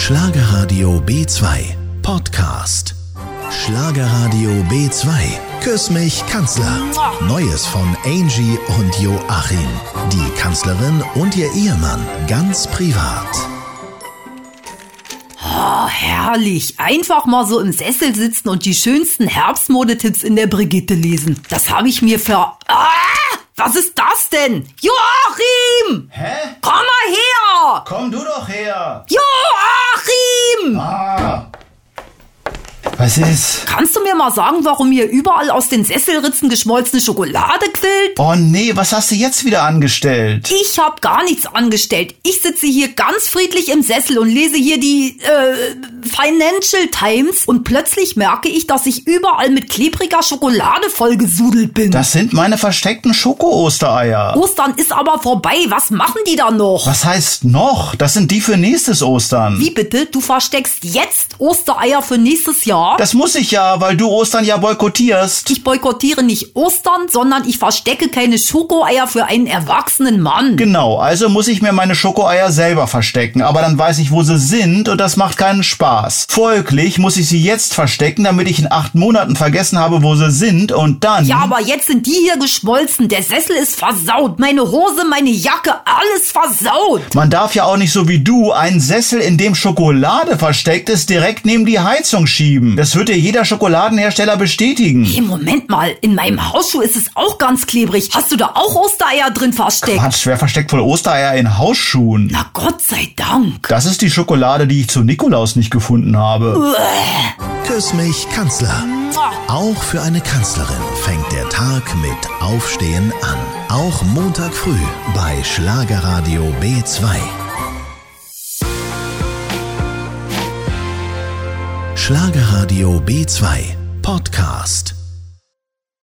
Schlagerradio B2 Podcast. Schlagerradio B2. Küss mich, Kanzler. Neues von Angie und Joachim. Die Kanzlerin und ihr Ehemann ganz privat. Oh, herrlich. Einfach mal so im Sessel sitzen und die schönsten Herbstmodetipps in der Brigitte lesen. Das habe ich mir was ist das denn? Joachim! Hä? Komm mal her! Komm du doch her! Joachim! Was ist? Kannst du mir mal sagen, warum hier überall aus den Sesselritzen geschmolzene Schokolade quillt? Oh nee, was hast du jetzt wieder angestellt? Ich hab gar nichts angestellt. Ich sitze hier ganz friedlich im Sessel und lese hier die Financial Times und plötzlich merke ich, dass ich überall mit klebriger Schokolade vollgesudelt bin. Das sind meine versteckten Schoko-Ostereier. Ostern ist aber vorbei. Was machen die da noch? Was heißt noch? Das sind die für nächstes Ostern. Wie bitte? Du versteckst jetzt Ostereier für nächstes Jahr? Das muss ich ja, weil du Ostern ja boykottierst. Ich boykottiere nicht Ostern, sondern ich verstecke keine Schokoeier für einen erwachsenen Mann. Genau, also muss ich mir meine Schokoeier selber verstecken. Aber dann weiß ich, wo sie sind und das macht keinen Spaß. Folglich muss ich sie jetzt verstecken, damit ich in 8 Monaten vergessen habe, wo sie sind und dann... Ja, aber jetzt sind die hier geschmolzen. Der Sessel ist versaut. Meine Hose, meine Jacke, alles versaut. Man darf ja auch nicht so wie du einen Sessel, in dem Schokolade versteckt ist, direkt neben die Heizung schieben. Das wird dir jeder Schokoladenhersteller bestätigen. Hey, Moment mal. In meinem Hausschuh ist es auch ganz klebrig. Hast du da auch Ostereier drin versteckt? Quatsch, wer versteckt wohl Ostereier in Hausschuhen? Na Gott sei Dank. Das ist die Schokolade, die ich zu Nikolaus nicht gefunden habe. Küss mich, Kanzler. Auch für eine Kanzlerin fängt der Tag mit Aufstehen an. Auch Montag früh bei Schlagerradio B2. Schlagerradio B2 Podcast.